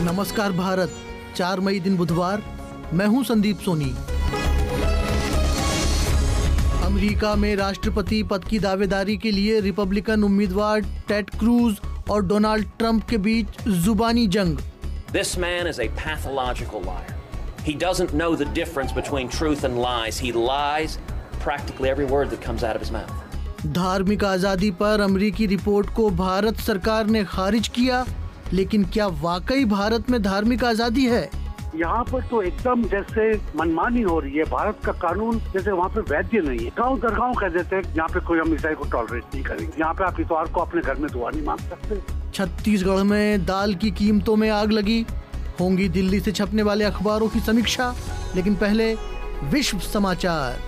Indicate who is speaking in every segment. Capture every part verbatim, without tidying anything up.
Speaker 1: नमस्कार भारत, चार मई दिन बुधवार। मैं हूं संदीप सोनी। अमेरिका में राष्ट्रपति पद की दावेदारी के लिए रिपब्लिकन उम्मीदवार टेड क्रूज और डोनाल्ड ट्रंप के बीच जुबानी जंग।
Speaker 2: This man is a pathological liar. He doesn't know the difference between truth and lies. He lies practically every word that comes out of his mouth.
Speaker 1: धार्मिक आजादी पर अमेरिकी रिपोर्ट को भारत सरकार ने खारिज किया, लेकिन क्या वाकई भारत में धार्मिक आजादी है?
Speaker 3: यहाँ पर तो एकदम जैसे मनमानी हो रही है। भारत का कानून जैसे वहाँ पे वैध नहीं है। गाँव दर गाँव कह देते हैं यहाँ पे कोई हम ईसाई को टॉलरेट नहीं करेंगे। यहाँ पे आप इतवार को अपने घर में दुआ नहीं मांग सकते।
Speaker 1: छत्तीसगढ़ में दाल की कीमतों में आग लगी। होंगी दिल्ली से छपने वाले अखबारों की समीक्षा, लेकिन पहले विश्व समाचार।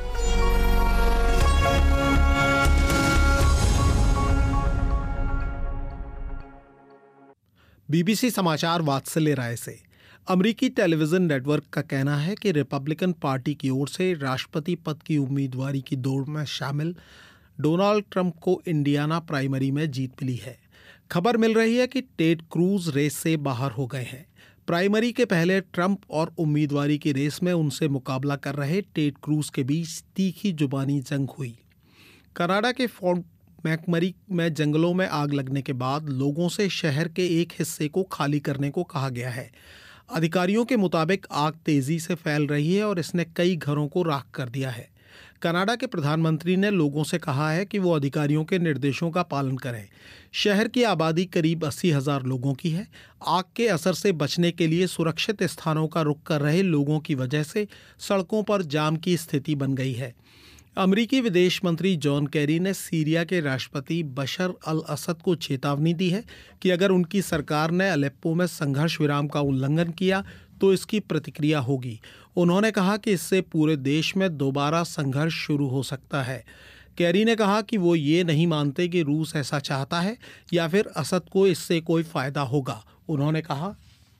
Speaker 4: बीबीसी समाचार वात्सल्य राय से। अमेरिकी टेलीविजन नेटवर्क का कहना है कि रिपब्लिकन पार्टी की ओर से राष्ट्रपति पद की उम्मीदवारी की दौड़ में शामिल डोनाल्ड ट्रंप को इंडियाना प्राइमरी में जीत मिली है। खबर मिल रही है कि टेड क्रूज रेस से बाहर हो गए हैं। प्राइमरी के पहले ट्रंप और उम्मीदवारी की रेस में उनसे मुकाबला कर रहे टेड क्रूज के बीच तीखी जुबानी जंग हुई। कनाडा के फोर्ट मैकमरी में जंगलों में आग लगने के बाद लोगों से शहर के एक हिस्से को खाली करने को कहा गया है। अधिकारियों के मुताबिक आग तेजी से फैल रही है और इसने कई घरों को राख कर दिया है। कनाडा के प्रधानमंत्री ने लोगों से कहा है कि वो अधिकारियों के निर्देशों का पालन करें। शहर की आबादी करीब अस्सी हजार लोगों की है। आग के असर से बचने के लिए सुरक्षित स्थानों का रुख कर रहे लोगों की वजह से सड़कों पर जाम की स्थिति बन गई है। अमेरिकी विदेश मंत्री जॉन कैरी ने सीरिया के राष्ट्रपति बशर अल असद को चेतावनी दी है कि अगर उनकी सरकार ने अलेप्पो में संघर्ष विराम का उल्लंघन किया तो इसकी प्रतिक्रिया होगी। उन्होंने कहा कि इससे पूरे देश में दोबारा संघर्ष शुरू हो सकता है। कैरी ने कहा कि वो ये नहीं मानते कि रूस ऐसा चाहता है या फिर असद को इससे कोई फायदा होगा। उन्होंने कहा,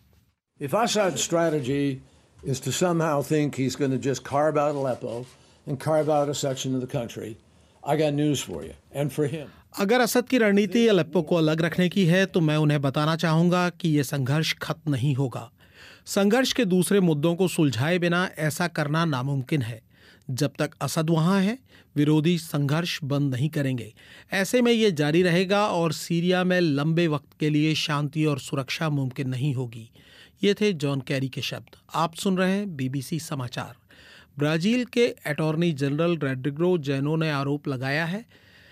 Speaker 5: If Assad's strategy is to somehow think he's going to just carve out Aleppo and carve out a section of the country, I got news for you and for him.
Speaker 4: अगर असद की रणनीति अलेप्पो को अलग रखने की है तो मैं उन्हें बताना चाहूंगा कि ये संघर्ष खत्म नहीं होगा। संघर्ष के दूसरे मुद्दों को सुलझाए बिना ऐसा करना नामुमकिन है। जब तक असद वहां है, विरोधी संघर्ष बंद नहीं करेंगे। ऐसे में ये जारी रहेगा और सीरिया में लंबे वक्त के लिए शांति और सुरक्षा मुमकिन नहीं होगी। ये थे जॉन कैरी के शब्द। आप सुन रहे हैं बीबीसी समाचार। ब्राजील के अटॉर्नी जनरल रोड्रिगो जेनो ने आरोप लगाया है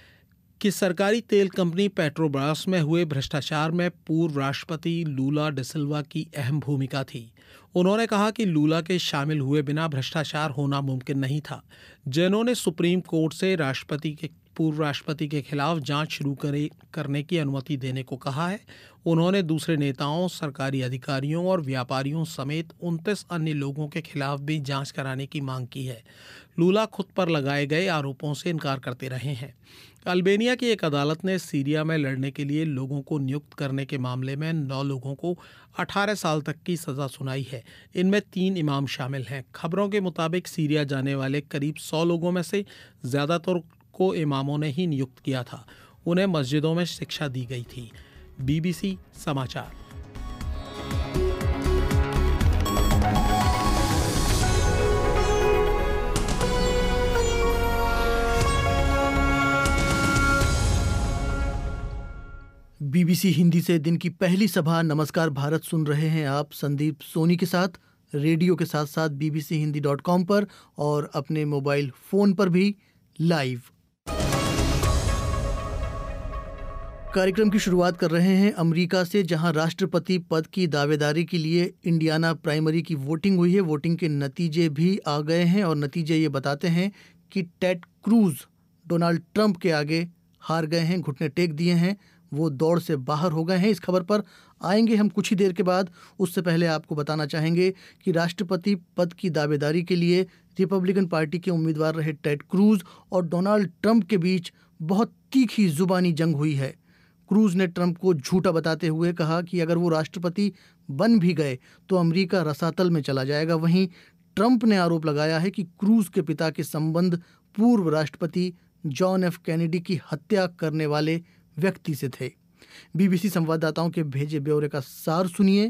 Speaker 4: कि सरकारी तेल कंपनी पेट्रोब्रास में हुए भ्रष्टाचार में पूर्व राष्ट्रपति लूला दा सिल्वा की अहम भूमिका थी। उन्होंने कहा कि लूला के शामिल हुए बिना भ्रष्टाचार होना मुमकिन नहीं था। जेनो ने सुप्रीम कोर्ट से राष्ट्रपति के पूर्व राष्ट्रपति के खिलाफ जांच शुरू करे करने की अनुमति देने को कहा है। उन्होंने दूसरे नेताओं, सरकारी अधिकारियों और व्यापारियों समेत उनतीस अन्य लोगों के खिलाफ भी जांच कराने की मांग की है। लूला खुद पर लगाए गए आरोपों से इनकार करते रहे हैं। अल्बेनिया की एक अदालत ने सीरिया में लड़ने के लिए लोगों को नियुक्त करने के मामले में नौ लोगों को अठारह साल तक की सजा सुनाई है। इनमें तीन इमाम शामिल हैं। खबरों के मुताबिक सीरिया जाने वाले करीब सौ लोगों में से ज़्यादातर को इमामों ने ही नियुक्त किया था। उन्हें मस्जिदों में शिक्षा दी गई थी। बीबीसी समाचार।
Speaker 1: बीबीसी हिंदी से दिन की पहली सभा नमस्कार भारत सुन रहे हैं आप संदीप सोनी के साथ, रेडियो के साथ साथ बीबीसी हिंदी डॉट कॉम पर और अपने मोबाइल फोन पर भी लाइव। कार्यक्रम की शुरुआत कर रहे हैं अमेरिका से, जहां राष्ट्रपति पद की दावेदारी के लिए इंडियाना प्राइमरी की वोटिंग हुई है। वोटिंग के नतीजे भी आ गए हैं और नतीजे ये बताते हैं कि टेड क्रूज डोनाल्ड ट्रंप के आगे हार गए हैं, घुटने टेक दिए हैं, वो दौड़ से बाहर हो गए हैं। इस खबर पर आएंगे हम कुछ ही देर के बाद। उससे पहले आपको बताना चाहेंगे कि राष्ट्रपति पद की दावेदारी के लिए रिपब्लिकन पार्टी के उम्मीदवार रहे टेड क्रूज और डोनाल्ड ट्रंप के बीच बहुत तीखी जुबानी जंग हुई है। क्रूज ने ट्रंप को झूठा बताते हुए कहा कि अगर वो राष्ट्रपति बन भी गए तो अमेरिका रसातल में चला जाएगा। वहीं ट्रंप ने आरोप लगाया है कि क्रूज के पिता के संबंध पूर्व राष्ट्रपति जॉन एफ कैनेडी की हत्या करने वाले व्यक्ति से थे। बीबीसी संवाददाताओं के भेजे ब्यौरे का सार सुनिए,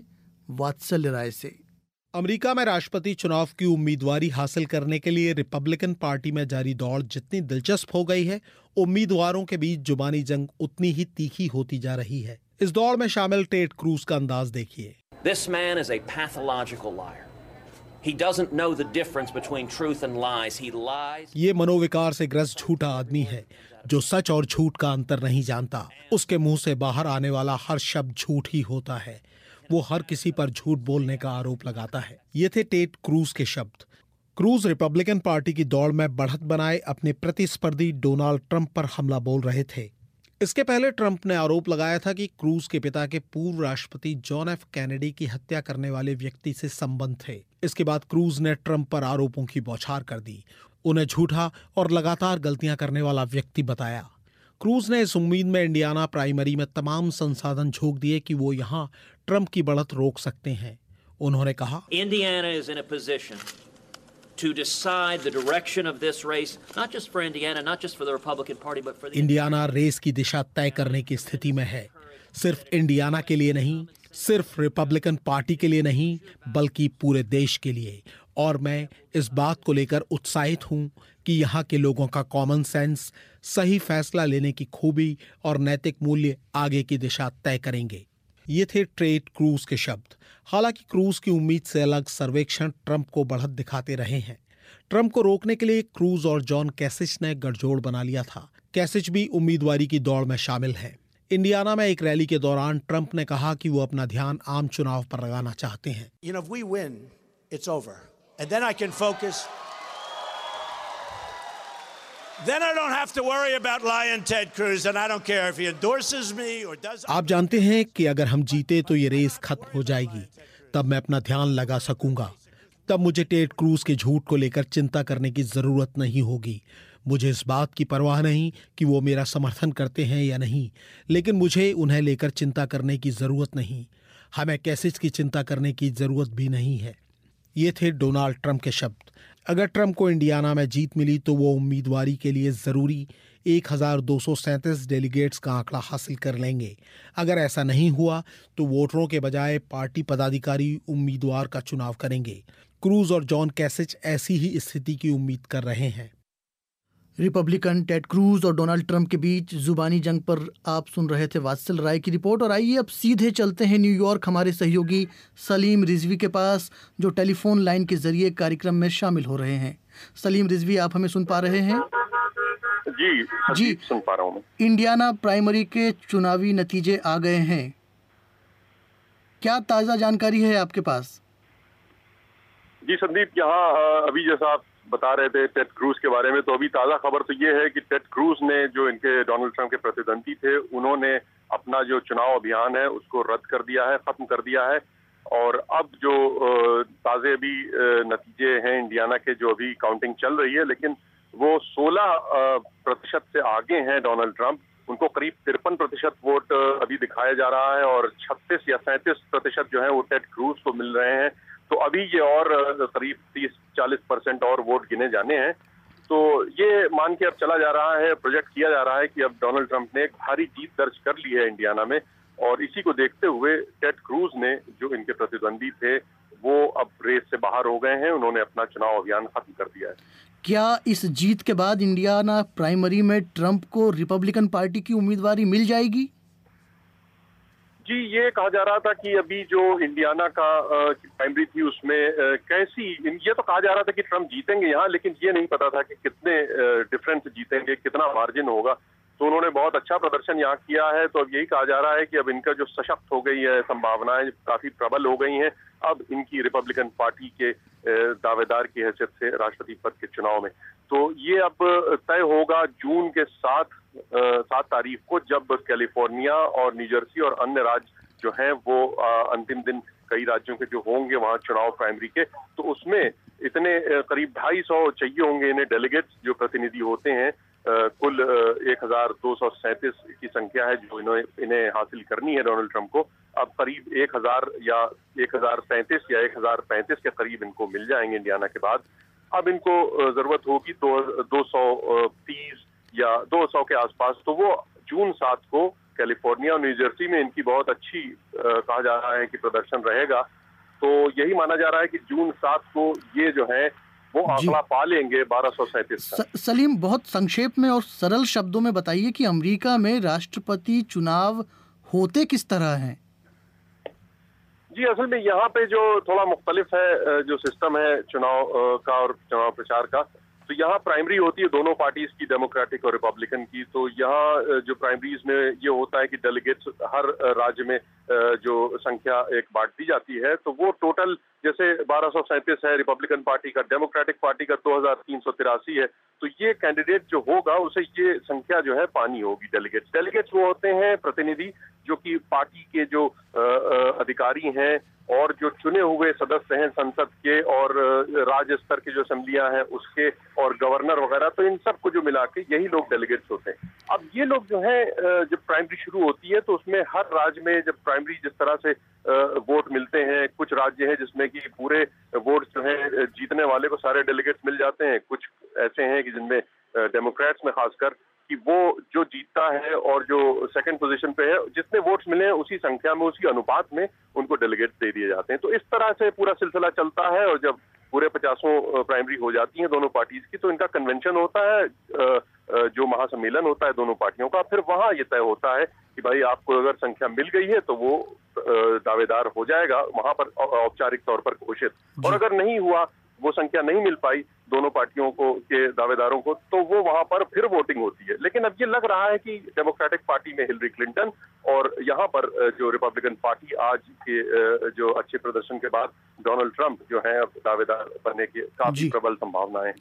Speaker 1: वात्सल्य राय से।
Speaker 4: अमेरिका में राष्ट्रपति चुनाव की उम्मीदवारी हासिल करने के लिए रिपब्लिकन पार्टी में जारी दौड़ जितनी दिलचस्प हो गई है, उम्मीदवारों के बीच जुबानी जंग उतनी ही तीखी होती जा रही है। इस दौड़ में शामिल टेड क्रूज का अंदाज देखिए।
Speaker 2: This man is a pathological liar. He doesn't know the difference between truth and lies. He lies.
Speaker 4: ये मनोविकार से ग्रस्त झूठा आदमी है जो सच और झूठ का अंतर नहीं जानता। उसके मुंह से बाहर आने वाला हर शब्द झूठ ही होता है। वो हर किसी पर झूठ बोलने का आरोप लगाता है। ये थे टेड क्रूज के शब्द। क्रूज रिपब्लिकन पार्टी की दौड़ में बढ़त बनाए अपने प्रतिस्पर्धी डोनाल्ड ट्रंप पर हमला बोल रहे थे। इसके पहले ट्रंप ने आरोप लगाया था कि क्रूज के पिता के पूर्व राष्ट्रपति जॉन एफ कैनेडी की हत्या करने वाले व्यक्ति से संबंध थे। इसके बाद क्रूज ने ट्रंप पर आरोपों की बौछार कर दी, उन्हें झूठा और लगातार गलतियां करने वाला व्यक्ति बताया। क्रूज ने इस उम्मीद में इंडियाना प्राइमरी में तमाम संसाधन झोंक दिए कि वो यहां ट्रंप की बढ़त रोक सकते हैं। उन्होंने कहा,
Speaker 2: Indiana is in a position to decide the direction of this race, not just for Indiana, not just for the Republican Party, but for the
Speaker 4: Indiana race की दिशा तय करने की स्थिति में है। सिर्फ इंडियाना के लिए नहीं, सिर्फ रिपब्लिकन पार्टी के लिए नहीं, बल्कि पूरे देश के लिए। और मैं इस बात को लेकर उत्साहित हूं कि यहाँ के लोगों का कॉमन सेंस, सही फैसला लेने की खूबी और नैतिक मूल्य आगे की दिशा तय करेंगे। ये थे टेड क्रूज के शब्द। हालांकि क्रूज की उम्मीद से अलग सर्वेक्षण ट्रंप को बढ़त दिखाते रहे हैं। ट्रंप को रोकने के लिए क्रूज और जॉन कैसिच ने गठजोड़ बना लिया था। कैसिच भी उम्मीदवारी की दौड़ में शामिल है। इंडियाना में एक रैली के दौरान ट्रंप ने कहा कि वो अपना ध्यान आम चुनाव पर लगाना चाहते हैं।
Speaker 6: You know, if we win, it's over. And then I can focus. Then I don't have to worry about lying Ted Cruz, and I don't care if he endorses me or does.
Speaker 4: आप जानते हैं कि अगर हम जीते तो ये race खत्म हो जाएगी, तब मैं अपना ध्यान लगा सकूंगा। तब मुझे टेड क्रूज के झूठ को लेकर चिंता करने की जरूरत नहीं होगी। मुझे इस बात की परवाह नहीं कि वो मेरा समर्थन करते हैं या नहीं, लेकिन मुझे उन्हें लेकर चिंता करने की जरूरत नहीं। हमें कैसिच की चिंता करने की जरूरत भी नहीं है। ये थे डोनाल्ड ट्रंप के शब्द। अगर ट्रंप को इंडियाना में जीत मिली तो वो उम्मीदवारी के लिए जरूरी एक हजार दो सौ सैंतीस डेलीगेट्स का आंकड़ा हासिल कर लेंगे। अगर ऐसा नहीं हुआ तो वोटरों के बजाय पार्टी पदाधिकारी उम्मीदवार का चुनाव करेंगे। क्रूज और जॉन कैसिच ऐसी ही स्थिति की उम्मीद कर रहे हैं।
Speaker 1: रिपब्लिकन टेड क्रूज और डोनाल्ड ट्रंप के बीच जुबानी जंग पर आप सुन रहे थे वात्सल राय की रिपोर्ट। और आइए अब सीधे चलते हैं न्यूयॉर्क हमारे सहयोगी सलीम रिजवी के पास, जो टेलीफोन लाइन के जरिए कार्यक्रम में शामिल हो रहे हैं। सलीम रिजवी, आप हमें सुन पा रहे हैं?
Speaker 7: जी जी सुन पा रहा हूँ।
Speaker 1: इंडियाना प्राइमरी के चुनावी नतीजे आ गए हैं, क्या ताज़ा जानकारी है आपके पास?
Speaker 7: जी संदीप, यहाँ अभी जैसा आप बता रहे थे टेड क्रूज के बारे में, तो अभी ताज़ा खबर तो ये है कि टेड क्रूज ने, जो इनके डोनाल्ड ट्रंप के प्रतिद्वंदी थे, उन्होंने अपना जो चुनाव अभियान है उसको रद्द कर दिया है, खत्म कर दिया है। और अब जो ताज़े अभी नतीजे हैं इंडियाना के, जो अभी काउंटिंग चल रही है, लेकिन वो सोलह प्रतिशत से आगे हैं डोनाल्ड ट्रंप। उनको करीब तिरपन प्रतिशत वोट अभी दिखाया जा रहा है और छत्तीस या सैंतीस प्रतिशत जो है वो टेड क्रूज को मिल रहे हैं। तो अभी ये और करीब तीस चालीस परसेंट और वोट गिने जाने हैं। तो ये मान के अब चला जा रहा है, प्रोजेक्ट किया जा रहा है कि अब डोनाल्ड ट्रंप ने एक भारी जीत दर्ज कर ली है इंडियाना में। और इसी को देखते हुए टेड क्रूज ने, जो इनके प्रतिद्वंदी थे, वो अब रेस से बाहर हो गए हैं। उन्होंने अपना चुनाव अभियान खत्म कर दिया है।
Speaker 1: क्या इस जीत के बाद इंडियाना प्राइमरी में ट्रंप को रिपब्लिकन पार्टी की उम्मीदवारी मिल जाएगी?
Speaker 7: जी, ये कहा जा रहा था कि अभी जो इंडियाना का प्राइमरी थी उसमें आ, कैसी ये तो कहा जा रहा था कि ट्रंप जीतेंगे यहाँ, लेकिन ये नहीं पता था कि कितने डिफरेंस जीतेंगे, कितना मार्जिन होगा। तो उन्होंने बहुत अच्छा प्रदर्शन यहाँ किया है। तो अब यही कहा जा रहा है कि अब इनका जो सशक्त हो गई है, संभावनाएं काफी प्रबल हो गई हैं, अब इनकी रिपब्लिकन पार्टी के दावेदार की हैसियत से राष्ट्रपति पद के चुनाव में। तो ये अब तय होगा जून के सात सात तारीख को, जब कैलिफोर्निया और न्यूजर्सी और अन्य राज्य जो हैं वो आ, अंतिम दिन कई राज्यों के जो होंगे वहाँ चुनाव प्राइमरी के, तो उसमें इतने करीब ढाई सौ चाहिए होंगे इन्हें डेलीगेट्स, जो प्रतिनिधि होते हैं। आ, कुल एक हजार दो सौ सैंतीस की संख्या है जो इन्हें इन्हें हासिल करनी है डोनाल्ड ट्रंप को। अब करीब एक हजार या एक हजार सैंतीस या एक हजार पैंतीस के करीब इनको मिल जाएंगे इंडियाना के बाद। अब इनको जरूरत होगी तो दो सौ तीस या दो सौ के आसपास। तो वो जून सात को कैलिफोर्निया और न्यूजर्सी में इनकी बहुत अच्छी आ, कहा जा रहा है कि प्रदर्शन रहेगा। तो यही माना जा रहा है कि जून सात को ये जो है वो आंकड़ा पा लेंगे बारह सौ सैंतीस का।
Speaker 1: सलीम, बहुत संक्षेप में और सरल शब्दों में बताइए कि अमेरिका में राष्ट्रपति चुनाव होते किस तरह हैं?
Speaker 7: जी, असल में यहाँ पे जो थोड़ा मुख्तलिफ है जो सिस्टम है चुनाव का और चुनाव प्रचार का, तो यहाँ प्राइमरी होती है दोनों पार्टीज की, डेमोक्रेटिक और रिपब्लिकन की। तो यहाँ जो प्राइमरीज में ये होता है कि डेलीगेट्स हर राज्य में जो संख्या एक बांट दी जाती है, तो वो टोटल जैसे बारह सौ सैंतीस है रिपब्लिकन पार्टी का, डेमोक्रेटिक पार्टी का दो हजार तीन सौ तिरासी है। तो ये कैंडिडेट जो होगा उसे ये संख्या जो है पानी होगी डेलीगेट्स। डेलीगेट्स वो होते हैं प्रतिनिधि जो कि पार्टी के जो अधिकारी हैं और जो चुने हुए सदस्य हैं संसद के और राज्य स्तर के जो असेंबलियां हैं उसके और गवर्नर वगैरह, तो इन सब को जो मिला के यही लोग डेलीगेट्स होते हैं। अब ये लोग जो है जब प्राइमरी शुरू होती है तो उसमें हर राज्य में जब प्राइमरी जिस तरह से वोट मिलते हैं, कुछ राज्य हैं जिसमें कि पूरे वोट जो है जीतने वाले को सारे डेलीगेट्स मिल जाते हैं, कुछ ऐसे हैं कि जिनमें डेमोक्रेट्स में खासकर कि वो जो जीतता है और जो सेकंड पोजीशन पे है जितने वोट्स मिले हैं उसी संख्या में उसी अनुपात में उनको डेलीगेट्स दे दिए जाते हैं। तो इस तरह से पूरा सिलसिला चलता है और जब पूरे पचासों प्राइमरी हो जाती हैं दोनों पार्टीज की तो इनका कन्वेंशन होता है, जो महासम्मेलन होता है दोनों पार्टियों का। फिर वहां ये तय होता है कि भाई आपको अगर संख्या मिल गई है तो वो दावेदार हो जाएगा वहां पर औपचारिक तौर पर घोषित, और अगर नहीं हुआ, वो संख्या नहीं मिल पाई दोनों पार्टियों को के दावेदारों को, तो वो वहां पर फिर वोटिंग होती है। लेकिन अब ये लग रहा है कि डेमोक्रेटिक पार्टी में हिलरी क्लिंटन और यहाँ पर जो रिपब्लिकन पार्टी आज के जो अच्छे प्रदर्शन के बाद डोनाल्ड ट्रंप जो है अब दावेदार बनने की काफी प्रबल संभावनाएं।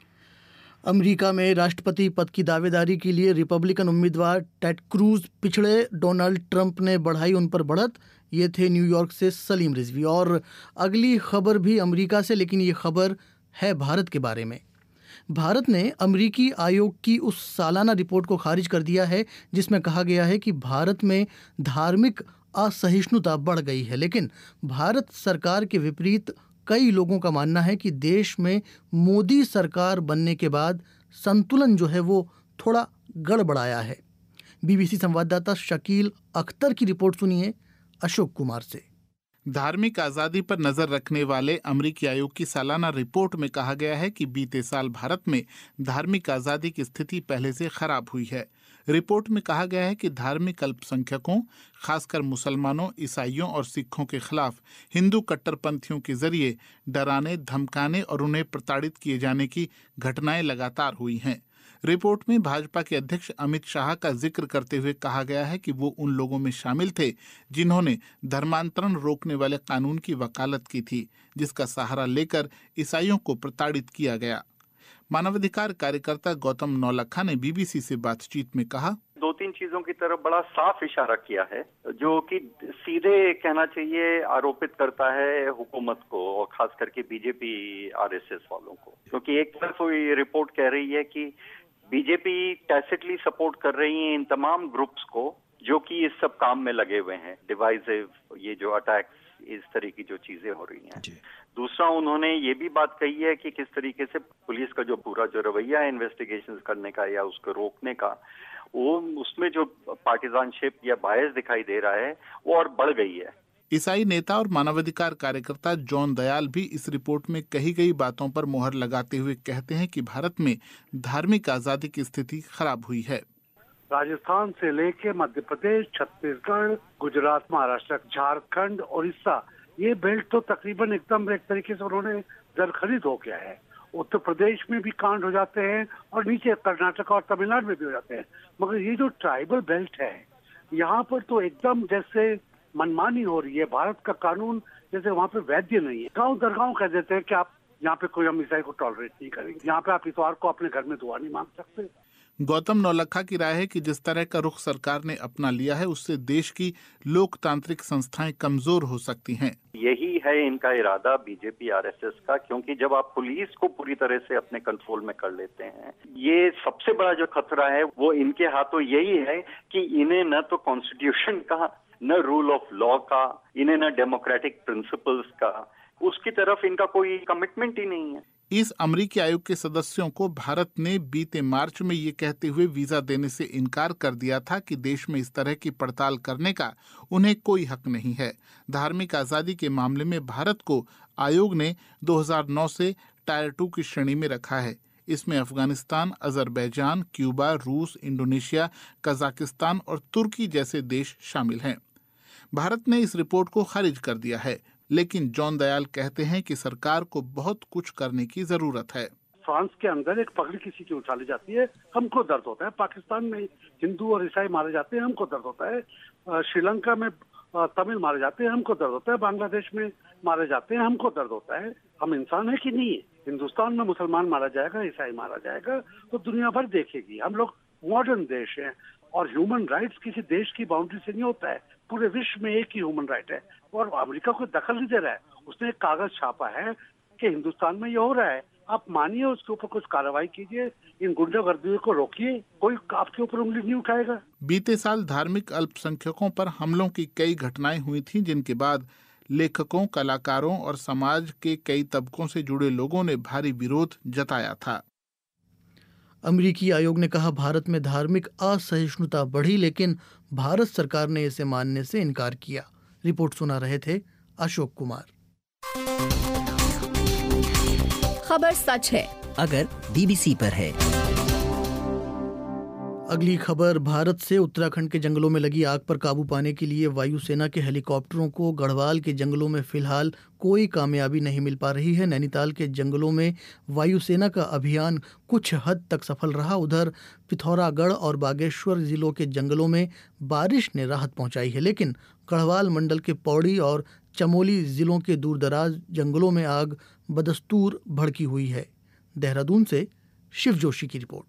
Speaker 1: अमेरिका में राष्ट्रपति पद की दावेदारी के लिए रिपब्लिकन उम्मीदवार टेड क्रूज पिछड़े, डोनाल्ड ट्रंप ने बढ़ाई उन पर बढ़त। ये थे न्यूयॉर्क से सलीम रिजवी। और अगली खबर भी अमेरिका से, लेकिन ये खबर है भारत के बारे में। भारत ने अमेरिकी आयोग की उस सालाना रिपोर्ट को खारिज कर दिया है जिसमें कहा गया है कि भारत में धार्मिक असहिष्णुता बढ़ गई है। लेकिन भारत सरकार के विपरीत कई लोगों का मानना है कि देश में मोदी सरकार बनने के बाद संतुलन जो है वो थोड़ा गड़बड़ाया है। बीबीसी संवाददाता शकील अख्तर की रिपोर्ट सुनिए अशोक कुमार से।
Speaker 8: धार्मिक आज़ादी पर नजर रखने वाले अमेरिकी आयोग की सालाना रिपोर्ट में कहा गया है कि बीते साल भारत में धार्मिक आज़ादी की स्थिति पहले से खराब हुई है। रिपोर्ट में कहा गया है कि धार्मिक अल्पसंख्यकों, खासकर मुसलमानों, ईसाइयों और सिखों के खिलाफ हिंदू कट्टरपंथियों के जरिए डराने, धमकाने और उन्हें प्रताड़ित किए जाने की घटनाएं लगातार हुई हैं। रिपोर्ट में भाजपा के अध्यक्ष अमित शाह का जिक्र करते हुए कहा गया है कि वो उन लोगों में शामिल थे जिन्होंने धर्मांतरण रोकने वाले कानून की वकालत की थी, जिसका सहारा लेकर ईसाइयों को प्रताड़ित किया गया। मानवाधिकार कार्यकर्ता गौतम नौलखा ने बीबीसी से बातचीत में कहा,
Speaker 9: दो तीन चीजों की तरफ बड़ा साफ इशारा किया है जो कि सीधे कहना चाहिए आरोपित करता है हुकूमत को और खास करके बीजेपी आरएसएस वालों को। क्योंकि एक तरफ ये रिपोर्ट कह रही है कि बीजेपी टैसिटली सपोर्ट कर रही है इन तमाम ग्रुप्स को जो कि इस सब काम में लगे हुए हैं, डिवाइसिव, ये जो अटैक्स, इस तरह की जो चीजें हो रही हैं। दूसरा, उन्होंने ये भी बात कही है कि किस तरीके से पुलिस का जो पूरा जो रवैया है इन्वेस्टिगेशन करने का या उसको रोकने का, वो उसमें जो पार्टिजानशिप या बायस दिखाई दे रहा है वो और बढ़ गई है।
Speaker 8: ईसाई नेता और मानवाधिकार कार्यकर्ता जॉन दयाल भी इस रिपोर्ट में कही गई बातों पर मोहर लगाते हुए कहते हैं कि भारत में धार्मिक आजादी की स्थिति खराब हुई है।
Speaker 3: राजस्थान से लेके मध्य प्रदेश, छत्तीसगढ़, गुजरात, महाराष्ट्र, झारखंड, उड़ीसा, ये बेल्ट तो तकरीबन एकदम एक तरीके से उन्होंने दरखरीद हो गया है। उत्तर प्रदेश में भी कांड हो जाते हैं और नीचे कर्नाटक और तमिलनाडु में भी हो जाते हैं, मगर ये जो ट्राइबल बेल्ट है यहाँ पर तो एकदम जैसे मनमानी हो रही है। भारत का कानून जैसे वहाँ पे वैध नहीं है। गांव दर गांव कह देते हैं कि आप यहाँ पे कोई हम ईसाई को टॉलरेट नहीं करेंगे, यहाँ पे आप इतवार को अपने घर में दुआ नहीं मांग सकते।
Speaker 8: गौतम नौलखा की राय है कि जिस तरह का रुख सरकार ने अपना लिया है उससे देश की लोकतांत्रिक संस्थाएं कमजोर हो सकती हैं।
Speaker 9: यही है इनका इरादा बीजेपी आरएसएस का, क्योंकि जब आप पुलिस को पूरी तरह से अपने कंट्रोल में कर लेते हैं, ये सबसे बड़ा जो खतरा है वो इनके हाथों यही है कि इन्हें न तो कॉन्स्टिट्यूशन का, न रूल ऑफ लॉ का, इन्हें न डेमोक्रेटिक प्रिंसिपल्स का, उसकी तरफ इनका कोई कमिटमेंट ही नहीं है।
Speaker 8: इस अमेरिकी आयोग के सदस्यों को भारत ने बीते मार्च में ये कहते हुए वीजा देने से इनकार कर दिया था कि देश में इस तरह की पड़ताल करने का उन्हें कोई हक नहीं है। धार्मिक आजादी के मामले में भारत को आयोग ने दो हज़ार नौ से टायर टू की श्रेणी में रखा है। इसमें अफगानिस्तान, अजरबैजान, क्यूबा, रूस, इंडोनेशिया, कजाकिस्तान और तुर्की जैसे देश शामिल हैं। भारत ने इस रिपोर्ट को खारिज कर दिया है, लेकिन जॉन दयाल कहते हैं कि सरकार को बहुत कुछ करने की जरूरत है।
Speaker 3: फ्रांस के अंदर एक पगड़ी किसी की उछाली जाती है, हमको दर्द होता है। पाकिस्तान में हिंदू और ईसाई मारे जाते हैं, हमको दर्द होता है। श्रीलंका में तमिल मारे जाते हैं, हमको दर्द होता है। बांग्लादेश में मारे जाते हैं, हमको दर्द होता है। हम इंसान है कि नहीं है? हिंदुस्तान में मुसलमान मारा जाएगा, ईसाई मारा जाएगा तो दुनिया भर देखेगी। हम लोग मॉडर्न देश हैं और ह्यूमन राइट्स किसी देश की बाउंड्री से नहीं होता है। पूरे विश्व में एक ही ह्यूमन राइट है और अमेरिका कोई दखल नहीं दे रहा है। उसने एक कागज छापा है कि हिंदुस्तान में ये हो रहा है, आप मानिए, उसके ऊपर कुछ कार्रवाई कीजिए, इन गुंडागर्दी को रोकिए, कोई आपके ऊपर उंगली नहीं उठाएगा।
Speaker 8: बीते साल धार्मिक अल्पसंख्यकों पर हमलों की कई घटनाएं हुई थी, जिनके बाद लेखकों, कलाकारों और समाज के कई तबकों से जुड़े लोगों ने भारी विरोध जताया था।
Speaker 1: अमेरिकी आयोग ने कहा भारत में धार्मिक असहिष्णुता बढ़ी, लेकिन भारत सरकार ने इसे मानने से इनकार किया। रिपोर्ट सुना रहे थे अशोक कुमार।
Speaker 10: खबर सच है अगर बीबीसी पर है।
Speaker 1: अगली खबर भारत से। उत्तराखंड के जंगलों में लगी आग पर काबू पाने के लिए वायुसेना के हेलीकॉप्टरों को गढ़वाल के जंगलों में फिलहाल कोई कामयाबी नहीं मिल पा रही है। नैनीताल के जंगलों में वायुसेना का अभियान कुछ हद तक सफल रहा। उधर पिथौरागढ़ और बागेश्वर जिलों के जंगलों में बारिश ने राहत पहुंचाई है, लेकिन गढ़वाल मंडल के पौड़ी और चमोली जिलों के दूरदराज जंगलों में आग बदस्तूर भड़की हुई है। देहरादून से शिव जोशी की रिपोर्ट।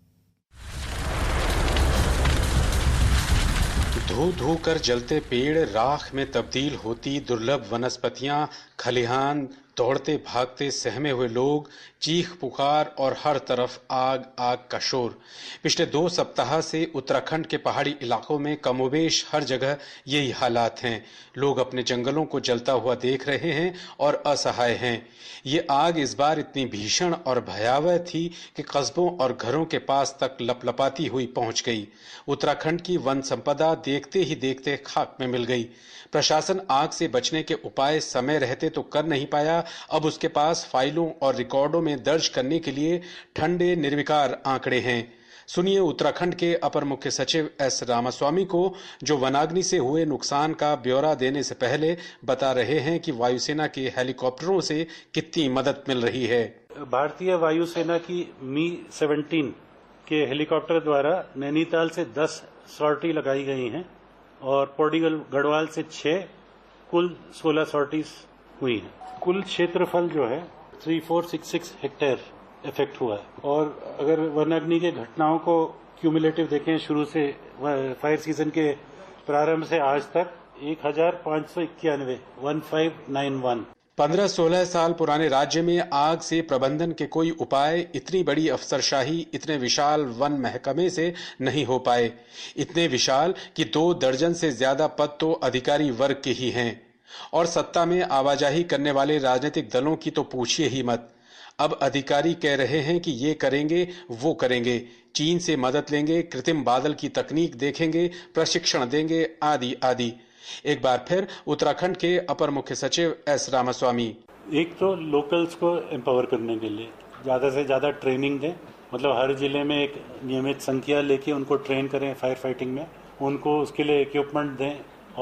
Speaker 11: धू धू कर जलते पेड़, राख में तब्दील होती दुर्लभ वनस्पतियां, खलिहान, दौड़ते भागते सहमे हुए लोग, चीख पुकार और हर तरफ आग आग का शोर। पिछले दो सप्ताह से उत्तराखंड के पहाड़ी इलाकों में कमोबेश हर जगह यही हालात हैं। लोग अपने जंगलों को जलता हुआ देख रहे हैं और असहाय हैं। ये आग इस बार इतनी भीषण और भयावह थी कि कस्बों और घरों के पास तक लपलपाती हुई पहुंच गई। उत्तराखंड की वन संपदा देखते ही देखते खाक में मिल गई। प्रशासन आग से बचने के उपाय समय रहते तो कर नहीं पाया। अब उसके पास फाइलों और रिकॉर्डों में दर्ज करने के लिए ठंडे निर्विकार आंकड़े हैं। सुनिए उत्तराखंड के अपर मुख्य सचिव एस रामास्वामी को, जो वनाग्नि से हुए नुकसान का ब्यौरा देने से पहले बता रहे हैं कि वायुसेना के हेलीकॉप्टरों से कितनी मदद मिल रही है।
Speaker 12: भारतीय वायुसेना की मी सेवनटीन के हेलीकॉप्टर द्वारा नैनीताल से दस सॉर्टी लगाई गई हैं और पौड़ी गढ़वाल से छह, कुल सोलह सॉर्टीज हुई हैं। कुल क्षेत्रफल जो है three four six six hectare effect हुआ है। और अगर वनाग्नि के घटनाओं को क्यूमुलेटिव देखें, शुरू से फायर सीजन के प्रारंभ से आज तक एक हजार पाँच सौ इक्यानवे वन फाइव नाइन वन
Speaker 11: पंद्रह सोलह साल पुराने राज्य में आग से प्रबंधन के कोई उपाय इतनी बड़ी अफसरशाही इतने विशाल वन महकमे से नहीं हो पाए। इतने विशाल कि दो दर्जन से ज्यादा पद तो अधिकारी वर्ग के ही हैं और सत्ता में आवाजाही करने वाले राजनीतिक दलों की तो पूछिए ही मत। अब अधिकारी कह रहे हैं कि ये करेंगे वो करेंगे, चीन से मदद लेंगे, कृत्रिम बादल की तकनीक देखेंगे, प्रशिक्षण देंगे, आदि आदि। एक बार फिर उत्तराखंड के अपर मुख्य सचिव एस रामास्वामी।
Speaker 12: एक तो लोकल्स को एम्पावर करने के लिए ज्यादा से ज्यादा ट्रेनिंग दें, मतलब हर जिले में एक नियमित संख्या लेके उनको ट्रेन करें फायर फाइटिंग में, उनको उसके लिए इक्विपमेंट दें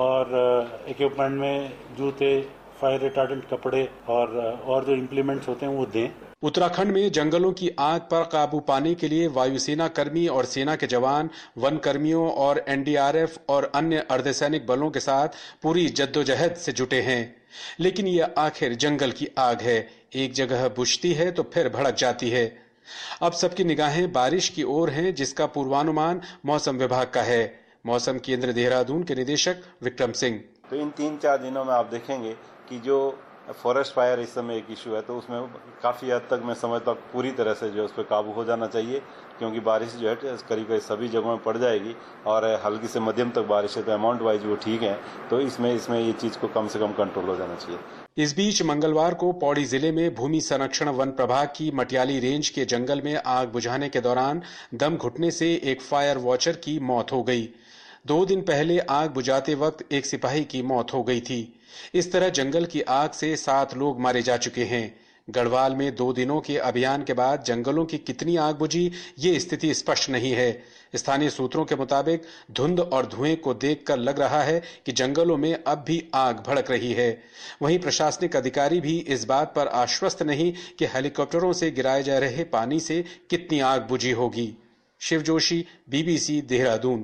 Speaker 12: और इक्विपमेंट में जूते, फायर रिटार्डेंट कपड़े और और जो इम्प्लीमेंट्स होते हैं वो दें।
Speaker 11: उत्तराखंड में जंगलों की आग पर काबू पाने के लिए वायुसेना कर्मी और सेना के जवान, वन कर्मियों और एन डी आर एफ और अन्य अर्धसैनिक बलों के साथ पूरी जद्दोजहद से जुटे हैं। लेकिन यह आखिर जंगल की आग है, एक जगह बुझती है तो फिर भड़क जाती है। अब सबकी निगाहें बारिश की ओर हैं, जिसका पूर्वानुमान मौसम विभाग का है। मौसम केंद्र देहरादून के निदेशक विक्रम सिंह।
Speaker 13: तो इन तीन चार दिनों में आप देखेंगे कि जो फॉरेस्ट फायर इस समय एक इशू है, तो उसमें काफ़ी हद तक मैं समझता हूँ पूरी तरह से जो उस पर काबू हो जाना चाहिए, क्योंकि बारिश जो है करीब करीब सभी जगहों में पड़ जाएगी और हल्की से मध्यम तक बारिश है, तो अमाउंट वाइज वो ठीक है। तो इसमें इसमें ये चीज़ को कम से कम कंट्रोल हो जाना चाहिए।
Speaker 11: इस बीच मंगलवार को पौड़ी जिले में भूमि संरक्षण वन प्रभाग की मटियाली रेंज के जंगल में आग बुझाने के दौरान दम घुटने से एक फायर वॉचर की मौत हो गई। दो दिन पहले आग बुझाते वक्त एक सिपाही की मौत हो गई थी। इस तरह जंगल की आग से सात लोग मारे जा चुके हैं। गढ़वाल में दो दिनों के अभियान के बाद जंगलों की कितनी आग बुझी, ये स्थिति स्पष्ट नहीं है। स्थानीय सूत्रों के मुताबिक धुंध और धुएं को देखकर लग रहा है कि जंगलों में अब भी आग भड़क रही है। वहीं प्रशासनिक अधिकारी भी इस बात पर आश्वस्त नहीं कि हेलीकॉप्टरों से गिराए जा रहे पानी से कितनी आग बुझी होगी। शिव जोशी, बीबीसी, देहरादून।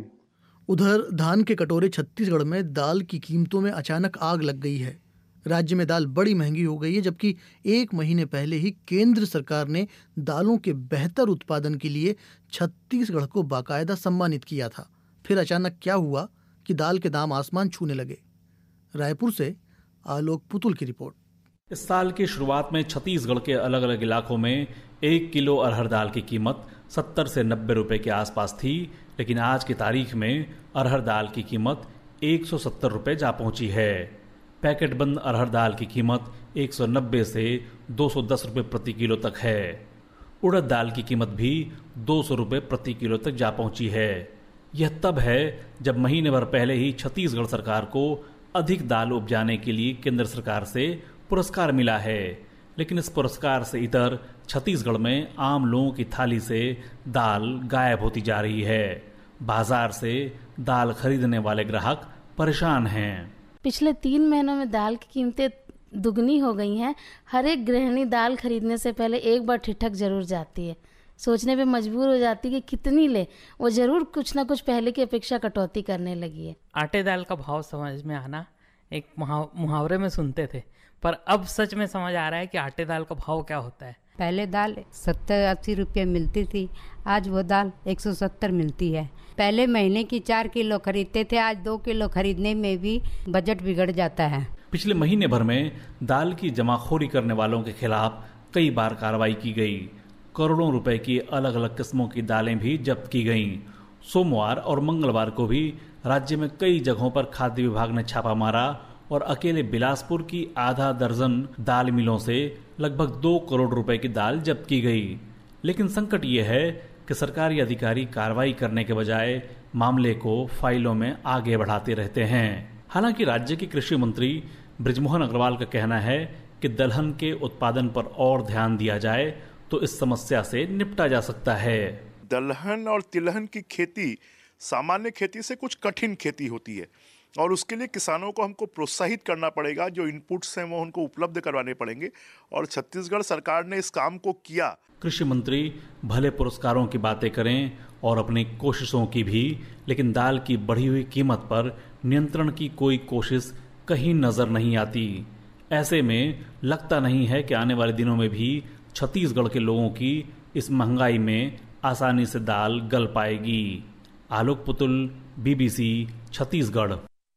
Speaker 1: उधर धान के कटोरे छत्तीसगढ़ में दाल की कीमतों में अचानक आग लग गई है। राज्य में दाल बड़ी महंगी हो गई है, जबकि एक महीने पहले ही केंद्र सरकार ने दालों के बेहतर उत्पादन के लिए छत्तीसगढ़ को बाकायदा सम्मानित किया था। फिर अचानक क्या हुआ कि दाल के दाम आसमान छूने लगे। रायपुर से आलोक पुतुल की रिपोर्ट।
Speaker 14: इस साल की शुरुआत में छत्तीसगढ़ के अलग अलग इलाकों में एक किलो अरहर दाल की कीमत सत्तर से नब्बे रुपए के आसपास थी, लेकिन आज की तारीख में अरहर दाल की कीमत एक सौ सत्तर रुपए जा पहुंची है। पैकेट बंद अरहर दाल की कीमत एक सौ नब्बे से दो सौ दस रुपए प्रति किलो तक है। उड़द दाल की कीमत भी दो सौ रुपए प्रति किलो तक जा पहुंची है। यह तब है जब महीने भर पहले ही छत्तीसगढ़ सरकार को अधिक दाल उपजाने के लिए केंद्र सरकार से पुरस्कार मिला है, लेकिन इस पुरस्कार से इतर छत्तीसगढ़ में आम लोगों की थाली से दाल गायब होती जा रही है। बाजार से दाल खरीदने वाले ग्राहक परेशान हैं।
Speaker 15: पिछले तीन महीनों में दाल की कीमतें दुगनी हो गई हैं। हर एक गृहिणी दाल खरीदने से पहले एक बार ठिठक जरूर जाती है, सोचने पे मजबूर हो जाती है कि कितनी ले। वो जरूर कुछ ना कुछ पहले की अपेक्षा कटौती करने लगी है।
Speaker 16: आटे दाल का भाव समझ में आना एक मुहावरे में सुनते थे, पर अब सच में समझ आ रहा है कि आटे दाल का भाव क्या होता है।
Speaker 17: पहले दाल सत्तर अस्सी रुपये मिलती थी, आज वो दाल एक सौ सत्तर मिलती है। पहले महीने की चार किलो खरीदते थे, आज दो किलो खरीदने में भी बजट बिगड़ जाता है।
Speaker 14: पिछले महीने भर में दाल की जमाखोरी करने वालों के खिलाफ कई बार कार्रवाई की गई। करोड़ों रुपए की अलग अलग किस्मों की दालें भी जब्त की गईं। सोमवार और मंगलवार को भी राज्य में कई जगहों पर खाद्य विभाग ने छापा मारा और अकेले बिलासपुर की आधा दर्जन दाल मिलों से लगभग दो करोड़ रुपए की दाल जब्त की गई। लेकिन संकट ये है कि सरकारी अधिकारी कार्रवाई करने के बजाय मामले को फाइलों में आगे बढ़ाते रहते हैं। हालांकि राज्य के कृषि मंत्री बृजमोहन अग्रवाल का कहना है कि दलहन के उत्पादन पर और ध्यान दिया जाए तो इस समस्या से निपटा जा सकता है।
Speaker 18: दलहन और तिलहन की खेती सामान्य खेती से कुछ कठिन खेती होती है और उसके लिए किसानों को हमको प्रोत्साहित करना पड़ेगा। जो इनपुट्स हैं वो उनको उपलब्ध करवाने पड़ेंगे और छत्तीसगढ़ सरकार ने इस काम को किया।
Speaker 14: कृषि मंत्री भले पुरस्कारों की बातें करें और अपनी कोशिशों की भी, लेकिन दाल की बढ़ी हुई कीमत पर नियंत्रण की कोई कोशिश कहीं नजर नहीं आती। ऐसे में लगता नहीं है कि आने वाले दिनों में भी छत्तीसगढ़ के लोगों की इस महंगाई में आसानी से दाल गल पाएगी। आलोक पुतुल, बीबीसी, छत्तीसगढ़।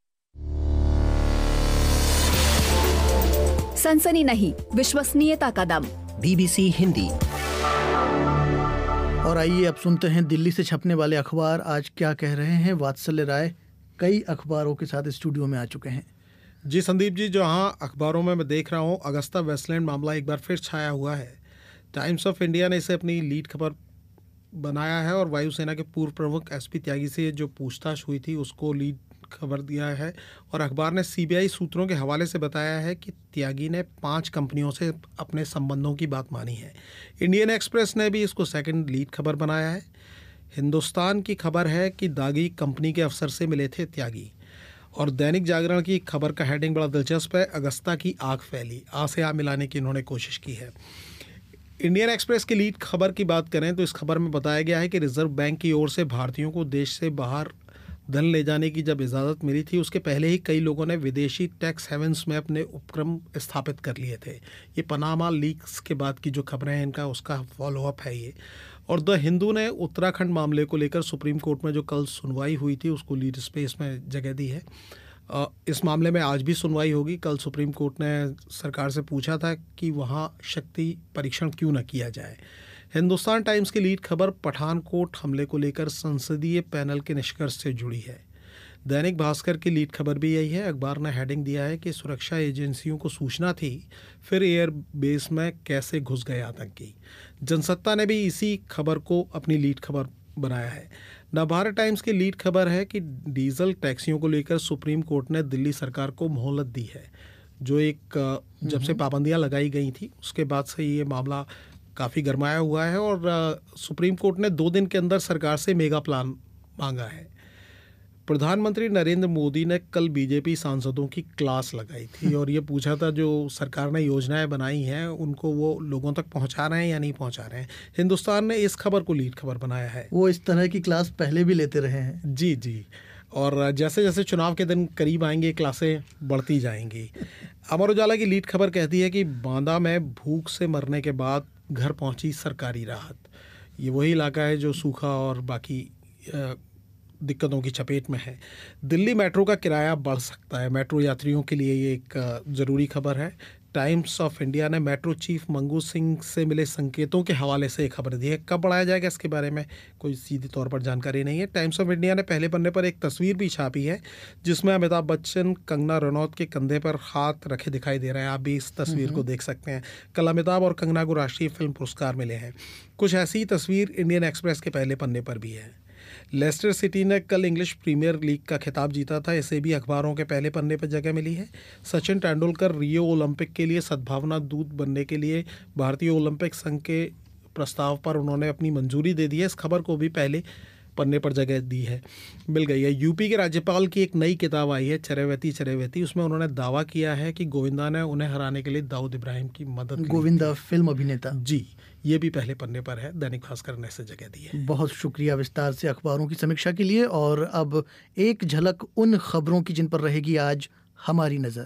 Speaker 10: सनसनी नहीं, विश्वसनीयता का दम। बीबीसी हिंदी।
Speaker 1: और आइए अब सुनते हैं दिल्ली से छपने वाले अखबार आज क्या कह रहे हैं। वात्सल्य राय कई अखबारों के साथ स्टूडियो में आ चुके हैं।
Speaker 4: जी संदीप जी, जो हाँ अखबारों में मैं देख रहा हूँ, अगस्ता वेस्टलैंड मामला एक बार फिर छाया हुआ है। टाइम्स ऑफ इंडिया ने इसे अपनी लीड खबर बनाया है और वायुसेना के पूर्व प्रमुख एसपी त्यागी से जो पूछताछ हुई थी उसको लीड खबर दिया है। और अखबार ने सीबीआई सूत्रों के हवाले से बताया है कि त्यागी ने पांच कंपनियों से अपने संबंधों की बात मानी है। इंडियन एक्सप्रेस ने भी इसको सेकंड लीड खबर बनाया है। हिंदुस्तान की खबर है कि दागी कंपनी के अफसर से मिले थे त्यागी। और दैनिक जागरण की खबर का हेडिंग बड़ा दिलचस्प है, अगस्ता की आग फैली, आ से आ मिलाने की इन्होंने कोशिश की है। इंडियन एक्सप्रेस की लीड खबर की बात करें तो इस खबर में बताया गया है कि रिजर्व बैंक की ओर से भारतीयों को देश से बाहर धन ले जाने की जब इजाज़त मिली थी उसके पहले ही कई लोगों ने विदेशी टैक्स हेवन्स में अपने उपक्रम स्थापित कर लिए थे। ये पनामा लीक्स के बाद की जो खबरें हैं इनका उसका फॉलोअप है ये। और द हिंदू ने उत्तराखंड मामले को लेकर सुप्रीम कोर्ट में जो कल सुनवाई हुई थी उसको लीड स्पेस में जगह दी है। इस मामले में आज भी सुनवाई होगी। कल सुप्रीम कोर्ट ने सरकार से पूछा था कि वहाँ शक्ति परीक्षण क्यों न किया जाए। हिंदुस्तान टाइम्स की लीड खबर पठानकोट हमले को लेकर संसदीय पैनल के निष्कर्ष से जुड़ी है। दैनिक भास्कर की लीड खबर भी यही है। अखबार ने हेडिंग दिया है कि सुरक्षा एजेंसियों को सूचना थी, फिर एयरबेस में कैसे घुस गए आतंकी। जनसत्ता ने भी इसी खबर को अपनी लीड खबर बनाया है। नवभारत टाइम्स की लीड खबर है कि डीजल टैक्सियों को लेकर सुप्रीम कोर्ट ने दिल्ली सरकार को मोहलत दी है। जो एक जब से पाबंदियां लगाई गई थी उसके बाद से ये मामला काफ़ी गरमाया हुआ है और सुप्रीम कोर्ट ने दो दिन के अंदर सरकार से मेगा प्लान मांगा है। प्रधानमंत्री नरेंद्र मोदी ने कल बीजेपी सांसदों की क्लास लगाई थी और ये पूछा था जो सरकार ने योजनाएं बनाई हैं उनको वो लोगों तक पहुंचा रहे हैं या नहीं पहुंचा रहे हैं। हिंदुस्तान ने इस खबर को लीड खबर बनाया है।
Speaker 1: वो इस तरह की क्लास पहले भी लेते रहे हैं।
Speaker 4: जी जी, और जैसे जैसे चुनाव के दिन करीब आएंगे क्लासें बढ़ती जाएंगी। अमर उजाला की लीड खबर कहती है कि बांदा में भूख से मरने के बाद घर पहुंची सरकारी राहत। ये वही इलाका है जो सूखा और बाकी दिक्कतों की चपेट में है। दिल्ली मेट्रो का किराया बढ़ सकता है, मेट्रो यात्रियों के लिए ये एक ज़रूरी खबर है। टाइम्स ऑफ इंडिया ने मेट्रो चीफ मंगू सिंह से मिले संकेतों के हवाले से एक खबर दी है। कब बढ़ाया जाएगा इसके बारे में कोई सीधी तौर पर जानकारी नहीं है। टाइम्स ऑफ इंडिया ने पहले पन्ने पर एक तस्वीर भी छापी है जिसमें अमिताभ बच्चन कंगना रनौत के कंधे पर हाथ रखे दिखाई दे रहे हैं। आप भी इस तस्वीर को देख सकते हैं। कल अमिताभ और कंगना को राष्ट्रीय फिल्म पुरस्कार मिले हैं। कुछ ऐसी तस्वीर इंडियन एक्सप्रेस के पहले पन्ने पर भी है। लेस्टर सिटी ने कल इंग्लिश प्रीमियर लीग का खिताब जीता था। इसे भी अखबारों के पहले पन्ने पर जगह मिली है। सचिन तेंदुलकर रियो ओलंपिक के लिए सद्भावना दूत बनने के लिए भारतीय ओलंपिक संघ के प्रस्ताव पर उन्होंने अपनी मंजूरी दे दी है। इस खबर को भी पहले पन्ने पर जगह दी है, मिल गई है। यूपी के राज्यपाल की एक नई किताब आई है, चरैवेती चरैवेती। उसमें उन्होंने दावा किया है कि गोविंदा ने उन्हें हराने के लिए दाऊद इब्राहिम की मदद की।
Speaker 1: गोविंदा फिल्म अभिनेता।
Speaker 4: जी, ये भी पहले पन्ने पर है। दैनिक भास्कर ने इसे जगह दी है।
Speaker 1: बहुत शुक्रिया विस्तार से अखबारों की समीक्षा के लिए। और अब एक झलक उन खबरों की जिन पर रहेगी आज हमारी नजर।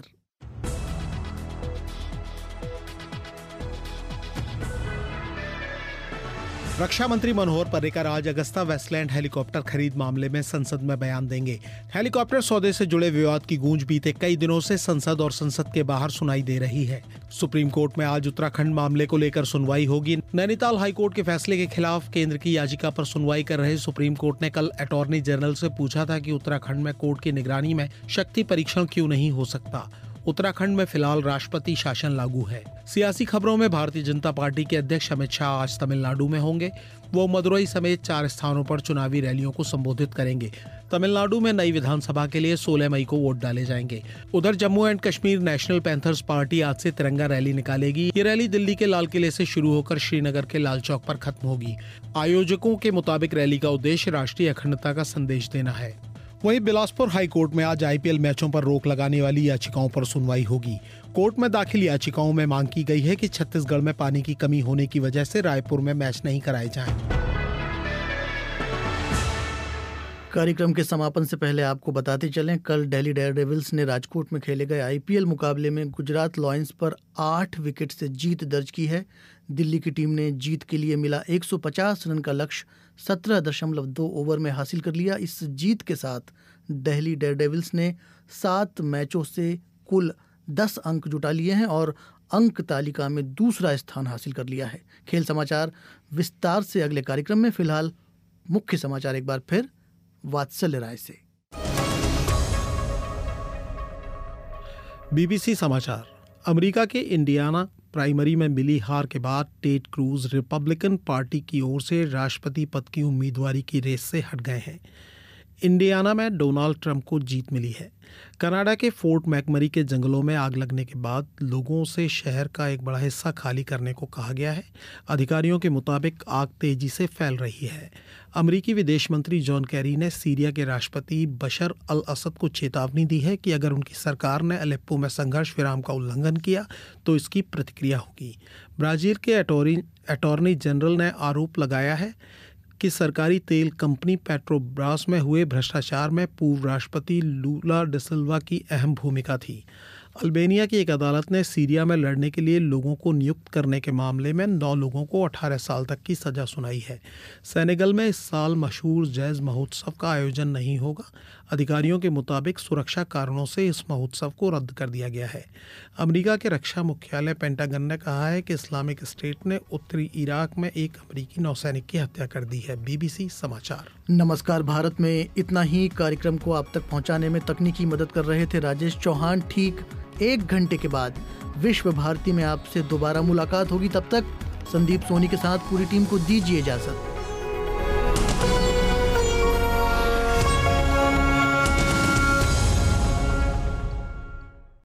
Speaker 4: रक्षा मंत्री मनोहर पर्रिकर आज अगस्ता वेस्टलैंड हेलीकॉप्टर खरीद मामले में संसद में बयान देंगे। हेलीकॉप्टर सौदे से जुड़े विवाद की गूंज बीते कई दिनों से संसद और संसद के बाहर सुनाई दे रही है। सुप्रीम कोर्ट में आज उत्तराखंड मामले को लेकर सुनवाई होगी। नैनीताल हाईकोर्ट के फैसले के खिलाफ केंद्र की याचिका पर सुनवाई कर रहे सुप्रीम कोर्ट ने कल अटॉर्नी जनरल से पूछा था कि उत्तराखंड में कोर्ट की निगरानी में शक्ति परीक्षण क्यों नहीं हो सकता। उत्तराखंड में फिलहाल राष्ट्रपति शासन लागू है। सियासी खबरों में भारतीय जनता पार्टी के अध्यक्ष अमित शाह आज तमिलनाडु में होंगे। वो मदुरई समेत चार स्थानों पर चुनावी रैलियों को संबोधित करेंगे। तमिलनाडु में नई विधानसभा के लिए सोलह मई को वोट डाले जाएंगे। उधर Jammu and Kashmir national panthers party आज से तिरंगा रैली निकालेगी। ये रैली दिल्ली के लाल किले से शुरू होकर श्रीनगर के लाल चौक पर खत्म होगी। आयोजकों के मुताबिक रैली का उद्देश्य राष्ट्रीय अखंडता का संदेश देना है। वहीं बिलासपुर हाई कोर्ट में आज आईपीएल मैचों पर रोक लगाने वाली याचिकाओं पर सुनवाई होगी। कोर्ट में दाखिल याचिकाओं में मांग की गई है कि छत्तीसगढ़ में पानी की कमी होने की वजह से रायपुर में मैच नहीं कराए जाएं।
Speaker 1: कार्यक्रम के समापन से पहले आपको बताते चलें, कल दिल्ली डेयरडेविल्स ने राजकोट में खेले गए आईपीएल मुकाबले में गुजरात लॉयंस पर आठ विकेट से जीत दर्ज की है। दिल्ली की टीम ने जीत के लिए मिला एक सौ पचास रन का लक्ष्य सत्रह दशमलव दो ओवर में हासिल कर लिया। इस जीत के साथ दिल्ली डेयरडेविल्स ने सात मैचों से कुल दस अंक जुटा लिए हैं और अंक तालिका में दूसरा स्थान हासिल कर लिया है। खेल समाचार विस्तार से अगले कार्यक्रम में। फिलहाल मुख्य समाचार एक बार फिर वात्सल्य राय से।
Speaker 4: बीबीसी समाचार। अमेरिका के इंडियाना प्राइमरी में मिली हार के बाद टेड क्रूज रिपब्लिकन पार्टी की ओर से राष्ट्रपति पद की उम्मीदवारी की रेस से हट गए हैं। इंडियाना में डोनाल्ड ट्रंप को जीत मिली है। कनाडा के फोर्ट मैकमरी के जंगलों में आग लगने के बाद लोगों से शहर का एक बड़ा हिस्सा खाली करने को कहा गया है। अधिकारियों के मुताबिक आग तेजी से फैल रही है। अमेरिकी विदेश मंत्री जॉन कैरी ने सीरिया के राष्ट्रपति बशर अल असद को चेतावनी दी है कि अगर उनकी सरकार ने अलेप्पो में संघर्ष विराम का उल्लंघन किया तो इसकी प्रतिक्रिया होगी। ब्राजील के अटॉर्नी जनरल ने आरोप लगाया है कि सरकारी तेल कंपनी पेट्रोब्रास में हुए भ्रष्टाचार में पूर्व राष्ट्रपति लूला ड सिल्वा की अहम भूमिका थी। अल्बानिया की एक अदालत ने सीरिया में लड़ने के लिए लोगों को नियुक्त करने के मामले में नौ लोगों को अठारह साल तक की सजा सुनाई है। सेनेगल में इस साल मशहूर जैज महोत्सव का आयोजन नहीं होगा। अधिकारियों के मुताबिक सुरक्षा कारणों से इस महोत्सव को रद्द कर दिया गया है। अमेरिका के रक्षा मुख्यालय पेंटागन ने कहा है कि इस्लामिक स्टेट ने उत्तरी इराक में एक अमेरिकी नौसैनिक की हत्या कर दी है। बीबीसी समाचार।
Speaker 1: नमस्कार भारत में इतना ही। कार्यक्रम को आप तक पहुंचाने में तकनीकी मदद कर रहे थे राजेश चौहान। ठीक एक घंटे के बाद विश्व भारती में आपसे दोबारा मुलाकात होगी। तब तक संदीप सोनी के साथ पूरी टीम को दीजिए इजाजत।